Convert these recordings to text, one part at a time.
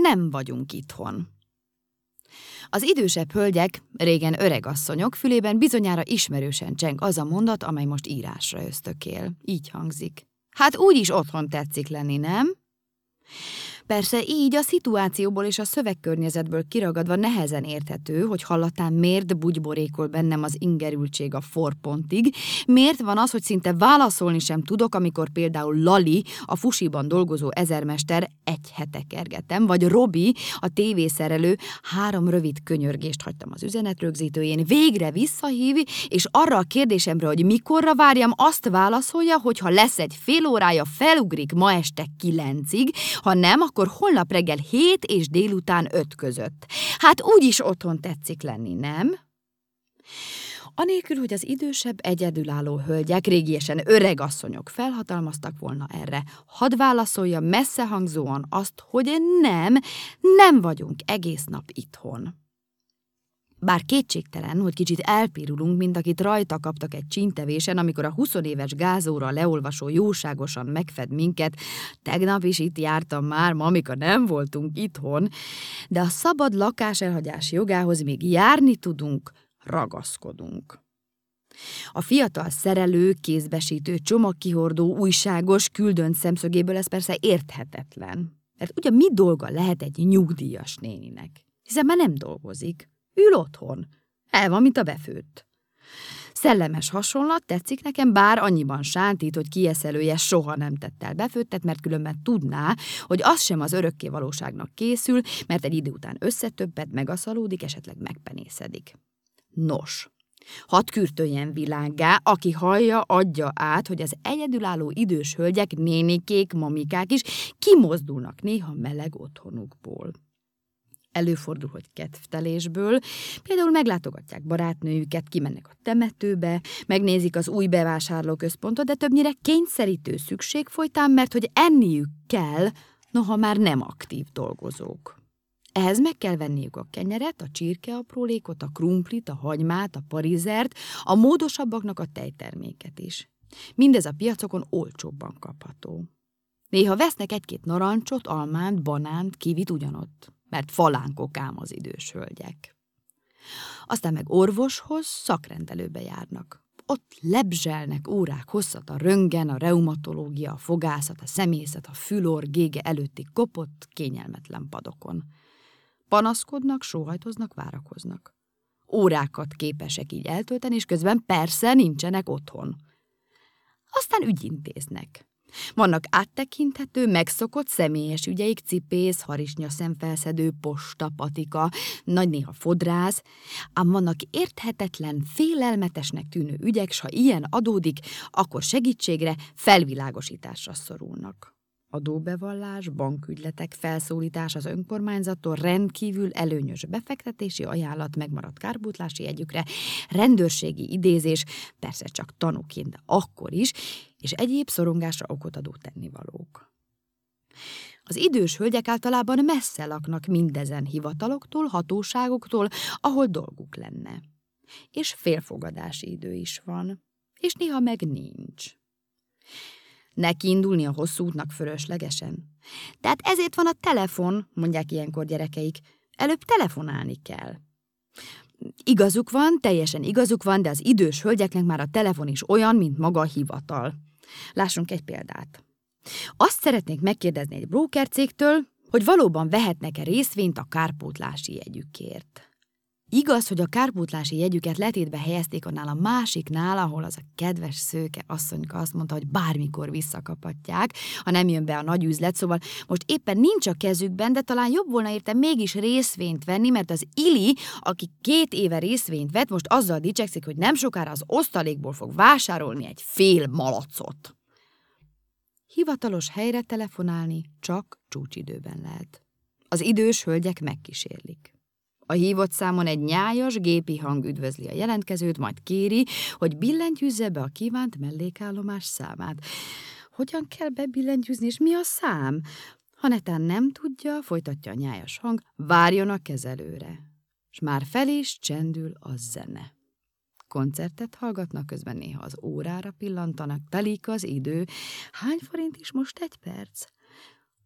nem vagyunk itthon. Az idősebb hölgyek, régen öregasszonyok fülében bizonyára ismerősen cseng az a mondat, amely most írásra ösztökél. Így hangzik. Hát úgyis otthon tetszik lenni, nem? Persze így a szituációból és a szövegkörnyezetből kiragadva nehezen érthető, hogy hallatán miért bugyborékol bennem az ingerültség a forpontig, miért van az, hogy szinte válaszolni sem tudok, amikor például Lali, a fusiban dolgozó ezermester, egy hete kergetem, vagy Robi, a tévészerelő, 3 rövid könyörgést hagytam az üzenetrögzítőjén, végre visszahív, és arra a kérdésemre, hogy mikorra várjam, azt válaszolja, hogy ha lesz egy fél órája, felugrik ma este 9-ig, ha nem, akkor holnap reggel 7 és délután 5 között. Hát úgyis otthon tetszik lenni, nem? Anélkül, hogy az idősebb, egyedülálló hölgyek, régiesen öregasszonyok felhatalmaztak volna erre, hadd válaszolja messzehangzóan azt, hogy nem vagyunk egész nap itthon. Bár kétségtelen, hogy kicsit elpirulunk, mint akit rajta kaptak egy csíntevésen, amikor a 20 éves gázóra leolvasó jóságosan megfed minket, tegnap is itt jártam már, mamika, nem voltunk itthon, de a szabad lakáselhagyás jogához még járni tudunk, ragaszkodunk. A fiatal szerelő, kézbesítő, csomagkihordó, újságos, küldönt szemszögéből ez persze érthetetlen. Mert ugye mi dolga lehet egy nyugdíjas néninek? Hiszen már nem dolgozik. Ül otthon. El van, mint a befőtt. Szellemes hasonlat, tetszik nekem, bár annyiban sántít, hogy kieszelője soha nem tett el befőttet, mert különben tudná, hogy az sem az örökké valóságnak készül, mert egy idő után összetöbbet, megaszalódik, esetleg megpenészedik. Nos, hadd kürtöljen világgá, aki hallja, adja át, hogy az egyedülálló idős hölgyek, nénikék, mamikák is kimozdulnak néha meleg otthonukból. Előfordul, hogy kedvtelésből, például meglátogatják barátnőjüket, kimennek a temetőbe, megnézik az új bevásárlóközpontot, de többnyire kényszerítő szükség folytán, mert hogy enniük kell, noha már nem aktív dolgozók. Ehhez meg kell venniük a kenyeret, a csirkeaprólékot, a krumplit, a hagymát, a parizert, a módosabbaknak a tejterméket is. Mindez a piacokon olcsóbban kapható. Néha vesznek egy-két narancsot, almánt, banánt, kivit ugyanott, mert falánkok ám az idős hölgyek. Aztán meg orvoshoz, szakrendelőbe járnak. Ott lebzselnek órák hosszat a röntgen, a reumatológia, a fogászat, a szemészet, a fülor, gége előtti kopott, kényelmetlen padokon. Panaszkodnak, sóhajtoznak, várakoznak. Órákat képesek így eltölteni, és közben persze nincsenek otthon. Aztán ügyintéznek. Vannak áttekinthető, megszokott személyes ügyeik, cipész, harisnya szemfelszedő, posta, patika, nagy néha fodrász, ám vannak érthetetlen, félelmetesnek tűnő ügyek, s ha ilyen adódik, akkor segítségre, felvilágosításra szorulnak. Adóbevallás, bankügyletek, felszólítás az önkormányzattól, rendkívül előnyös befektetési ajánlat megmaradt kárpótlási jegyükre, rendőrségi idézés, persze csak tanúként, de akkor is, és egyéb szorongásra okot adó tennivalók. Az idős hölgyek általában messze laknak mindezen hivataloktól, hatóságoktól, ahol dolguk lenne. És félfogadási idő is van, és néha meg nincs. Neki indulni a hosszú útnak fölöslegesen. Tehát ezért van a telefon, mondják ilyenkor gyerekeik. Előbb telefonálni kell. Igazuk van, teljesen igazuk van, de az idős hölgyeknek már a telefon is olyan, mint maga a hivatal. Lássunk egy példát. Azt szeretnék megkérdezni egy brókercégtől, hogy valóban vehetnek-e részvényt a kárpótlási jegyükért. Igaz, hogy a kárpótlási jegyüket letétbe helyezték annál a másiknál, ahol az a kedves szőke asszonyka azt mondta, hogy bármikor visszakaphatják, ha nem jön be a nagy üzlet, szóval most éppen nincs a kezükben, de talán jobb volna érte mégis részvényt venni, mert az Ili, aki 2 éve részvényt vett, most azzal dicsekszik, hogy nem sokára az osztalékból fog vásárolni egy fél malacot. Hivatalos helyre telefonálni csak csúcsidőben lehet. Az idős hölgyek megkísérlik. A hívott számon egy nyájas, gépi hang üdvözli a jelentkezőt, majd kéri, hogy billentyűzze be a kívánt mellékállomás számát. Hogyan kell bebillentyűzni, és mi a szám? Ha netán nem tudja, folytatja a nyájas hang, várjon a kezelőre. S már fel is csendül a zene. Koncertet hallgatnak, közben néha az órára pillantanak, telik az idő. Hány forint is most 1 perc?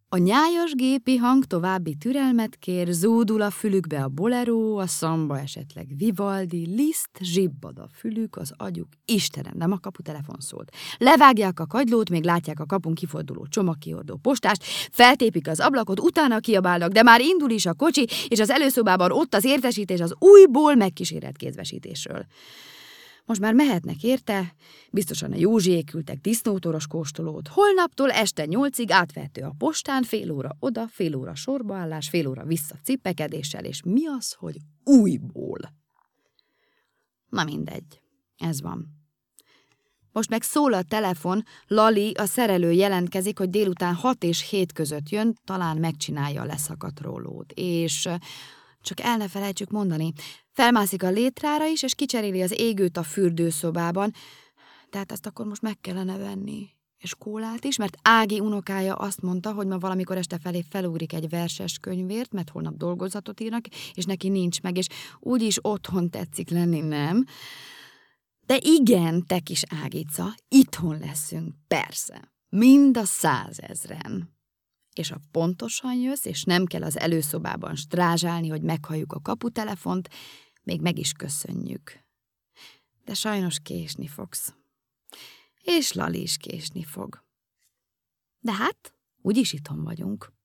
A nyájas gépi hang további türelmet kér, zúdul a fülükbe a bolero, a szamba esetleg Vivaldi, Liszt, zsibbad a fülük, az agyuk. Istenem, nem a kaputelefon szólt. Levágják a kagylót, még látják a kapun kiforduló csomagkihordó postást, feltépik az ablakot, utána kiabálnak, de már indul is a kocsi, és az előszobában ott az értesítés az újból megkísérelt kézbesítésről. Most már mehetnek érte, biztosan a Józsiék küldtek disznótoros kóstolót. Holnaptól este 8-ig átvehető a postán, fél óra oda, fél óra sorbaállás, fél óra vissza cippekedéssel, és mi az, hogy újból? Na mindegy, ez van. Most meg szól a telefon, Lali, a szerelő jelentkezik, hogy délután 6 és 7 között jön, talán megcsinálja a leszakadt rólót, és... Csak el ne felejtsük mondani, felmászik a létrára is, és kicseréli az égőt a fürdőszobában. Tehát azt akkor most meg kellene venni. És kólát is, mert Ági unokája azt mondta, hogy ma valamikor este felé felugrik egy verses könyvért, mert holnap dolgozatot írnak, és neki nincs meg, és úgyis otthon tetszik lenni, nem? De igen, te kis Ágica, itthon leszünk, persze. Mind a 100 000-en. És ha pontosan jössz, és nem kell az előszobában strázsálni, hogy meghalljuk a kaputelefont, még meg is köszönjük. De sajnos késni fogsz. És Lali is késni fog. De hát, úgyis itthon vagyunk.